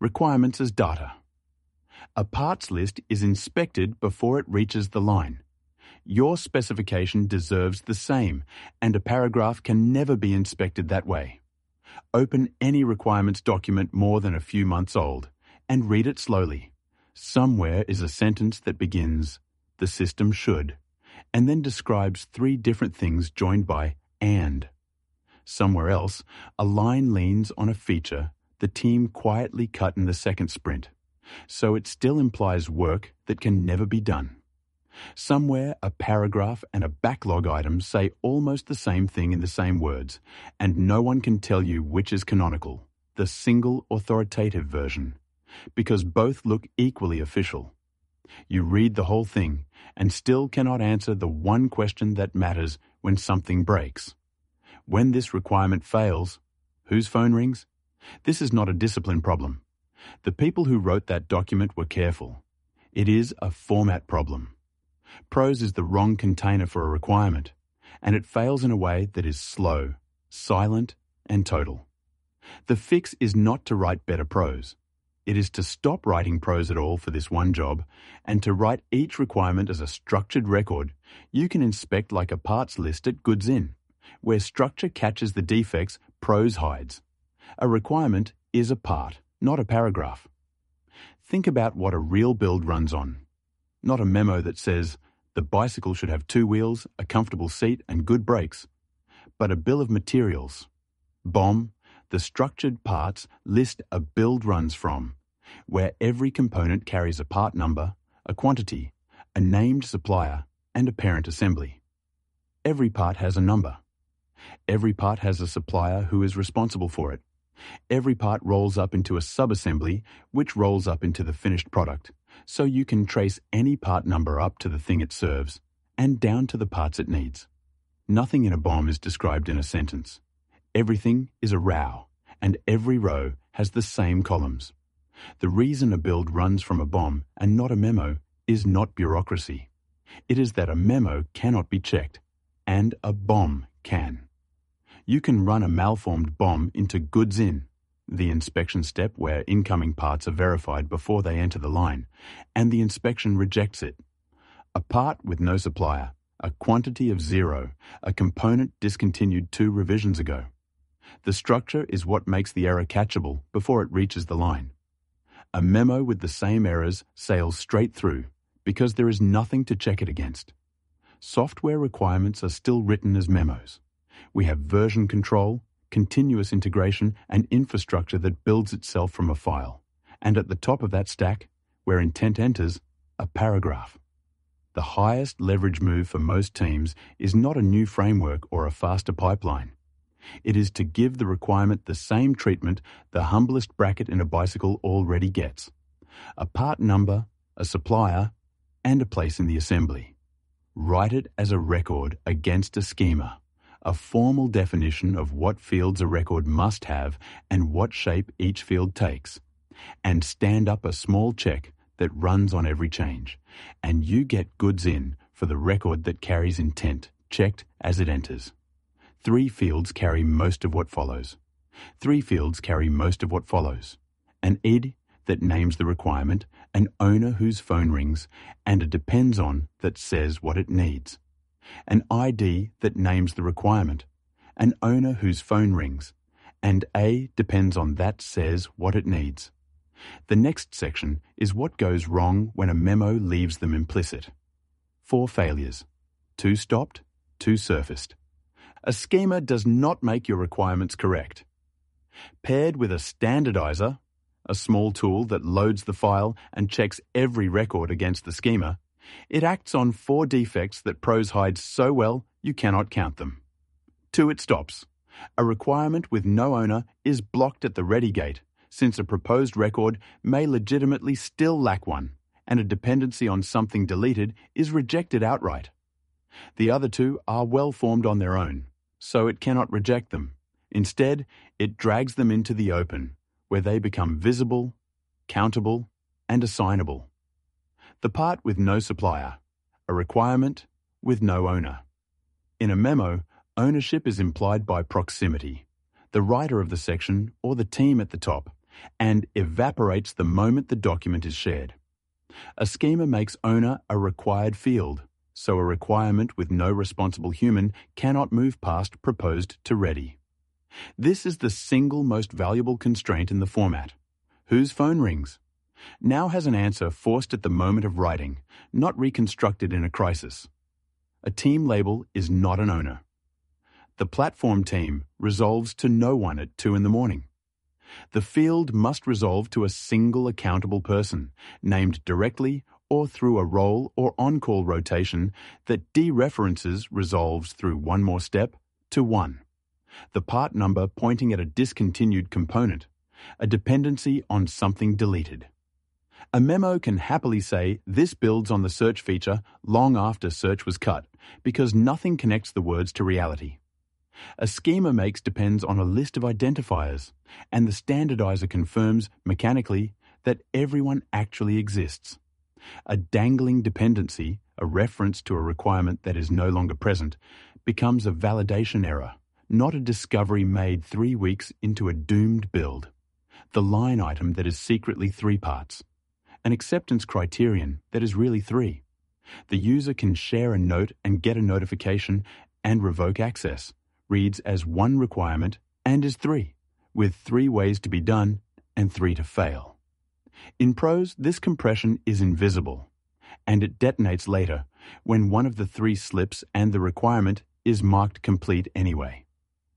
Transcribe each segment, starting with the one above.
Requirements as data. A parts list is inspected before it reaches the line. Your specification deserves the same, and a paragraph can never be inspected that way. Open any requirements document more than a few months old and read it slowly. Somewhere is a sentence that begins, "The system should," and then describes three different things joined by "and." Somewhere else, a line leans on a feature the team quietly cut in the second sprint, so it still implies work that can never be done. Somewhere, a paragraph and a backlog item say almost the same thing in the same words, and no one can tell you which is canonical, the single authoritative version, because both look equally official. You read the whole thing and still cannot answer the one question that matters when something breaks. When this requirement fails, whose phone rings? This is not a discipline problem. The people who wrote that document were careful. It is a format problem. Prose is the wrong container for a requirement, and it fails in a way that is slow, silent, and total. The fix is not to write better prose. It is to stop writing prose at all for this one job, and to write each requirement as a structured record you can inspect like a parts list at Goods In, where structure catches the defects prose hides. A requirement is a part, not a paragraph. Think about what a real build runs on. Not a memo that says, "The bicycle should have 2 wheels, a comfortable seat, and good brakes," but a bill of materials. BOM, the structured parts list a build runs from, where every component carries a part number, a quantity, a named supplier, and a parent assembly. Every part has a number. Every part has a supplier who is responsible for it. Every part rolls up into a subassembly, which rolls up into the finished product, so you can trace any part number up to the thing it serves, and down to the parts it needs. Nothing in a BOM is described in a sentence. Everything is a row, and every row has the same columns. The reason a build runs from a BOM and not a memo is not bureaucracy. It is that a memo cannot be checked, and a BOM can. You can run a malformed BOM into Goods In, the inspection step where incoming parts are verified before they enter the line, and the inspection rejects it. A part with no supplier, a quantity of 0, a component discontinued 2 revisions ago. The structure is what makes the error catchable before it reaches the line. A memo with the same errors sails straight through because there is nothing to check it against. Software requirements are still written as memos. We have version control, continuous integration, and infrastructure that builds itself from a file. And at the top of that stack, where intent enters, a paragraph. The highest leverage move for most teams is not a new framework or a faster pipeline. It is to give the requirement the same treatment the humblest bracket in a bicycle already gets. A part number, a supplier, and a place in the assembly. Write it as a record against a schema, a formal definition of what fields a record must have and what shape each field takes, and stand up a small check that runs on every change, and you get Goods In for the record that carries intent, checked as it enters. 3 fields carry most of what follows. 3 fields carry most of what follows. An ID that names the requirement, an owner whose phone rings, and a depends on that says what it needs. An ID that names the requirement, an owner whose phone rings, and a depends on that says what it needs. The next section is what goes wrong when a memo leaves them implicit. 4 failures. 2 stopped, 2 surfaced. A schema does not make your requirements correct. Paired with a standardizer, a small tool that loads the file and checks every record against the schema, it acts on 4 defects that prose hides so well you cannot count them. 2 it stops. A requirement with no owner is blocked at the ready gate, since a proposed record may legitimately still lack one, and a dependency on something deleted is rejected outright. The other 2 are well formed on their own, so it cannot reject them. Instead, it drags them into the open, where they become visible, countable, and assignable. The part with no supplier, a requirement with no owner. In a memo, ownership is implied by proximity, the writer of the section or the team at the top, and evaporates the moment the document is shared. A schema makes owner a required field, so a requirement with no responsible human cannot move past proposed to ready. This is the single most valuable constraint in the format. Whose phone rings? Now has an answer forced at the moment of writing, not reconstructed in a crisis. A team label is not an owner. The platform team resolves to no one at 2 a.m. The field must resolve to a single accountable person, named directly or through a role or on-call rotation that dereferences resolves through one more step to 1. The part number pointing at a discontinued component, a dependency on something deleted. A memo can happily say this builds on the search feature long after search was cut, because nothing connects the words to reality. A schema makes depends on a list of identifiers, and the standardizer confirms mechanically that everyone actually exists. A dangling dependency, a reference to a requirement that is no longer present, becomes a validation error, not a discovery made 3 weeks into a doomed build. The line item that is secretly 3 parts. An acceptance criterion that is really 3. The user can share a note and get a notification and revoke access. Reads as 1 requirement and is 3, with 3 ways to be done and 3 to fail. In prose, this compression is invisible, and it detonates later when one of the 3 slips and the requirement is marked complete anyway.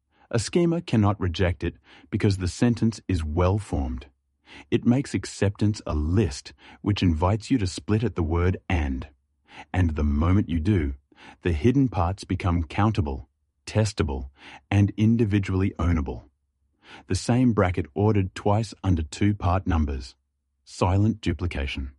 A schema cannot reject it because the sentence is well formed. It makes acceptance a list which invites you to split at the word and the moment you do, the hidden parts become countable, testable, and individually ownable. The same bracket ordered twice under 2 part numbers. Silent duplication.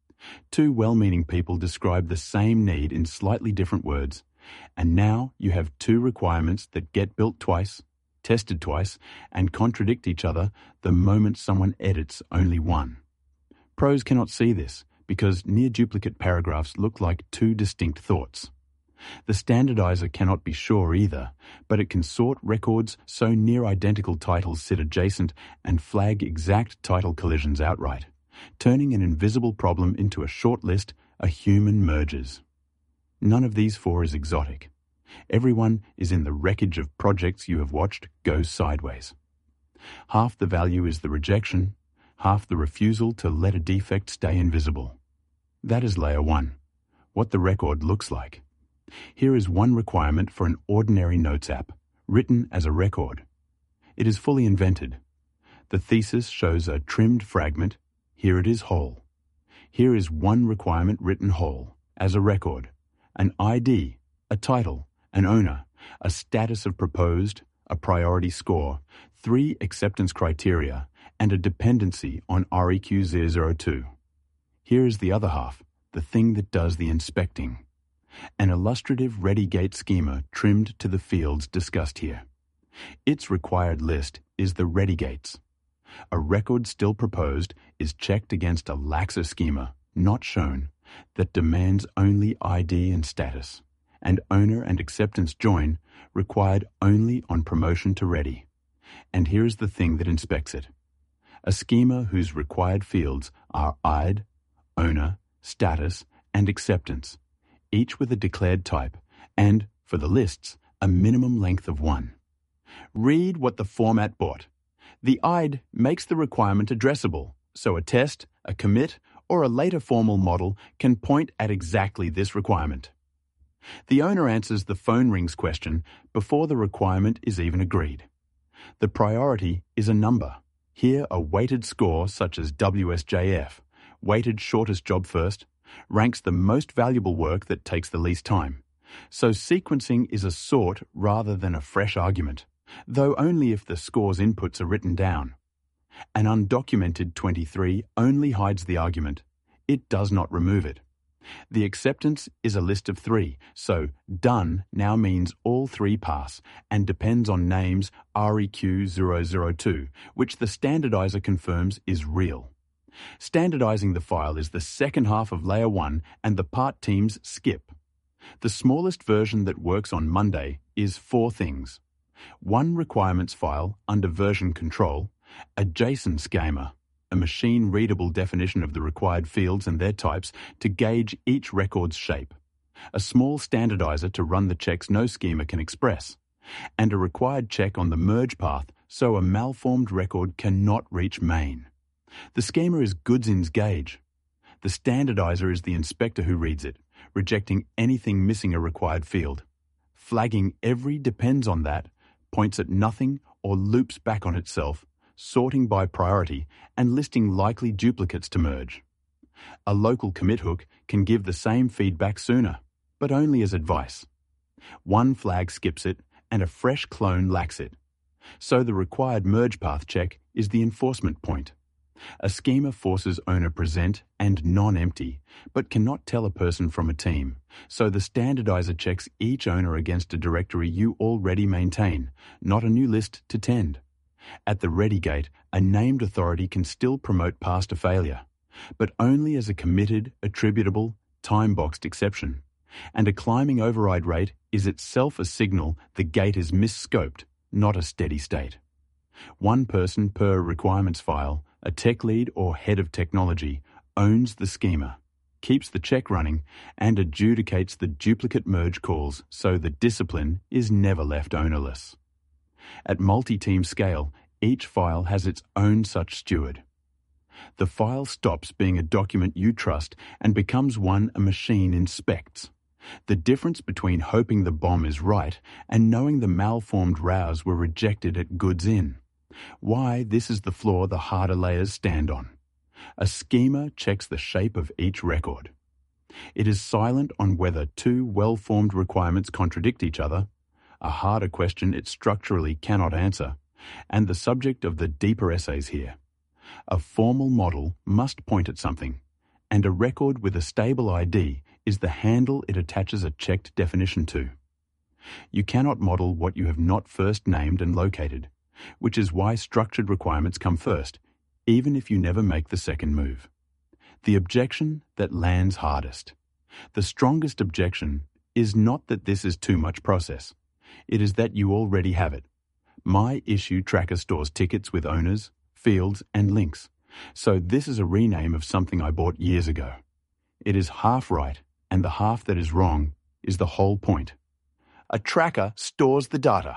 2 well-meaning people describe the same need in slightly different words, and now you have 2 requirements that get built twice, tested twice, and contradict each other the moment someone edits only one. Prose cannot see this because near-duplicate paragraphs look like 2 distinct thoughts. The standardizer cannot be sure either, but it can sort records so near-identical titles sit adjacent and flag exact title collisions outright, turning an invisible problem into a short list a human merges. None of these 4 is exotic. Everyone is in the wreckage of projects you have watched go sideways. Half the value is the rejection, half the refusal to let a defect stay invisible. That is layer 1, what the record looks like. Here is 1 requirement for an ordinary notes app, written as a record. It is fully invented. The thesis shows a trimmed fragment. Here it is whole. Here is 1 requirement written whole, as a record, an ID, a title, an owner, a status of proposed, a priority score, 3 acceptance criteria, and a dependency on REQ002. Here is the other half, the thing that does the inspecting. An illustrative ReadyGate schema trimmed to the fields discussed here. Its required list is the ReadyGates. A record still proposed is checked against a laxer schema, not shown, that demands only ID and status, and owner and acceptance join required only on promotion to ready. And here is the thing that inspects it. A schema whose required fields are ID, owner, status, and acceptance, each with a declared type, and, for the lists, a minimum length of 1. Read what the format bought. The ID makes the requirement addressable, so a test, a commit, or a later formal model can point at exactly this requirement. The owner answers the phone rings question before the requirement is even agreed. The priority is a number, here a weighted score such as WSJF, weighted shortest job first, ranks the most valuable work that takes the least time. So sequencing is a sort rather than a fresh argument, though only if the score's inputs are written down. An undocumented 23 only hides the argument. It does not remove it. The acceptance is a list of 3, so done now means all 3 pass and depends on names REQ002, which the standardizer confirms is real. Standardizing the file is the second half of layer 1 and the part teams skip. The smallest version that works on Monday is 4 things. 1 requirements file under version control, A JSON schema, a machine-readable definition of the required fields and their types to gauge each record's shape. A small standardizer to run the checks no schema can express. And a required check on the merge path so a malformed record cannot reach main. The schema is goodsin's gauge. The standardizer is the inspector who reads it, rejecting anything missing a required field. Flagging every depends on that, points at nothing or loops back on itself, sorting by priority and listing likely duplicates to merge. A local commit hook can give the same feedback sooner, but only as advice. One flag skips it and a fresh clone lacks it. So the required merge path check is the enforcement point. A schema forces owner present and non-empty, but cannot tell a person from a team, so the standardizer checks each owner against a directory you already maintain, not a new list to tend. At the ready gate, a named authority can still promote past a failure, but only as a committed, attributable, time-boxed exception. And a climbing override rate is itself a signal the gate is misscoped, not a steady state. One person per requirements file, a tech lead or head of technology, owns the schema, keeps the check running, and adjudicates the duplicate merge calls so the discipline is never left ownerless. At multi-team scale, each file has its own such steward. The file stops being a document you trust and becomes one a machine inspects. The difference between hoping the bomb is right and knowing the malformed rows were rejected at goods in. Why this is the floor the harder layers stand on. A schema checks the shape of each record. It is silent on whether two well-formed requirements contradict each other, a harder question it structurally cannot answer, and the subject of the deeper essays here. A formal model must point at something, and a record with a stable ID is the handle it attaches a checked definition to. You cannot model what you have not first named and located, which is why structured requirements come first, even if you never make the second move. The objection that lands hardest. The strongest objection is not that this is too much process. It is that you already have it. My issue tracker stores tickets with owners, fields, and links, so this is a rename of something I bought years ago. It is half right, and the half that is wrong is the whole point. A tracker stores the data.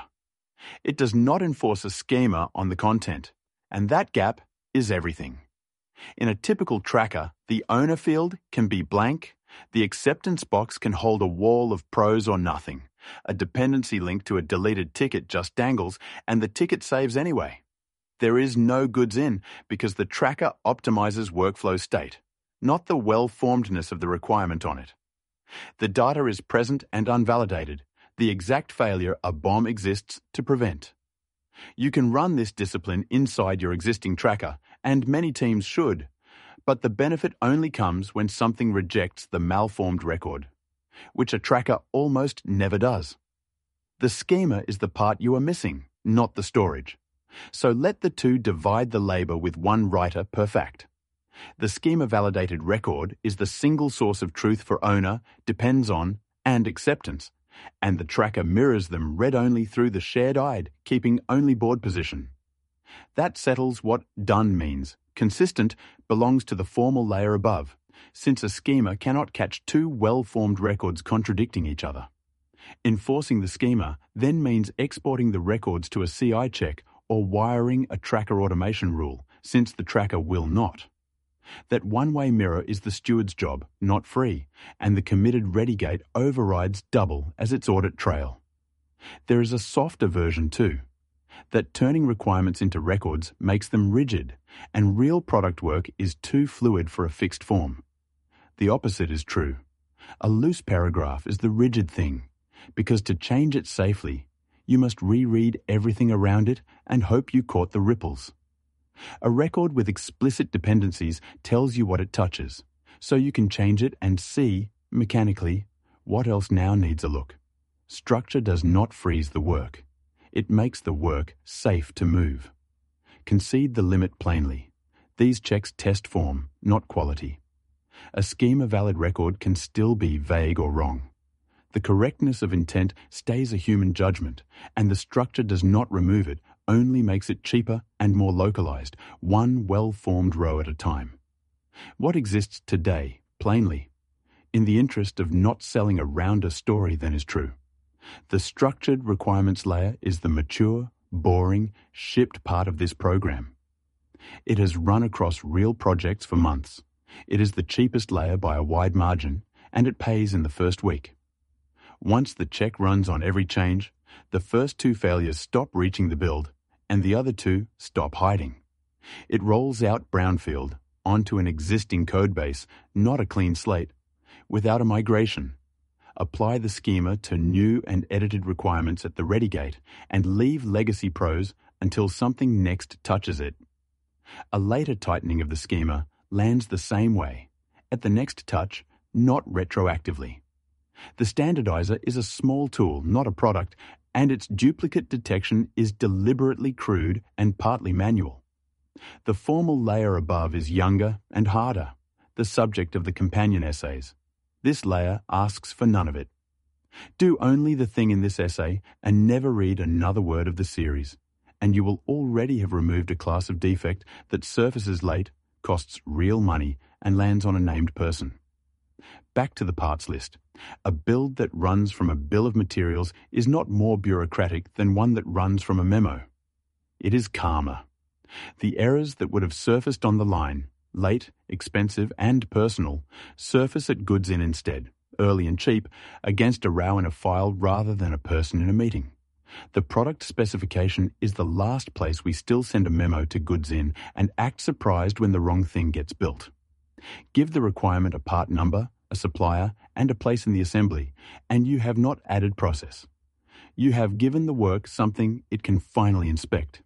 It does not enforce a schema on the content, and that gap is everything. In a typical tracker, the owner field can be blank, the acceptance box can hold a wall of pros or nothing, a dependency link to a deleted ticket just dangles, and the ticket saves anyway. There is no goods in because the tracker optimizes workflow state, not the well-formedness of the requirement on it. The data is present and unvalidated, the exact failure a bomb exists to prevent. You can run this discipline inside your existing tracker, and many teams should, but the benefit only comes when something rejects the malformed record, which a tracker almost never does. The schema is the part you are missing, not the storage. So let the two divide the labor with one writer per fact. The schema-validated record is the single source of truth for owner, depends on, and acceptance, and the tracker mirrors them read-only through the shared ID, keeping only board position. That settles what done means. Consistent belongs to the formal layer above, since a schema cannot catch two well-formed records contradicting each other. Enforcing the schema then means exporting the records to a CI check or wiring a tracker automation rule, since the tracker will not. That one-way mirror is the steward's job, not free, and the committed ready gate overrides double as its audit trail. There is a softer version too, that turning requirements into records makes them rigid, and real product work is too fluid for a fixed form. The opposite is true. A loose paragraph is the rigid thing, because to change it safely, you must reread everything around it and hope you caught the ripples. A record with explicit dependencies tells you what it touches, so you can change it and see, mechanically, what else now needs a look. Structure does not freeze the work. It makes the work safe to move. Concede the limit plainly. These checks test form, not quality. A schema-valid record can still be vague or wrong. The correctness of intent stays a human judgment, and the structure does not remove it, only makes it cheaper and more localized, one well-formed row at a time. What exists today, plainly, in the interest of not selling a rounder story than is true. The structured requirements layer is the mature, boring, shipped part of this program. It has run across real projects for months. It is the cheapest layer by a wide margin, and it pays in the first week. Once the check runs on every change, the first 2 failures stop reaching the build, and the other 2 stop hiding. It rolls out brownfield onto an existing codebase, not a clean slate, without a migration. Apply the schema to new and edited requirements at the ready gate and leave legacy prose until something next touches it. A later tightening of the schema lands the same way, at the next touch, not retroactively. The standardizer is a small tool, not a product, and its duplicate detection is deliberately crude and partly manual. The formal layer above is younger and harder, the subject of the companion essays. This layer asks for none of it. Do only the thing in this essay and never read another word of the series, and you will already have removed a class of defect that surfaces late, costs real money, and lands on a named person. Back to the parts list. A build that runs from a bill of materials is not more bureaucratic than one that runs from a memo. It is calmer. The errors that would have surfaced on the line, late, expensive, and personal, surface at goods in instead, early and cheap, against a row in a file rather than a person in a meeting. The product specification is the last place we still send a memo to goods in and act surprised when the wrong thing gets built. Give the requirement a part number, a supplier, and a place in the assembly, and you have not added process. You have given the work something it can finally inspect.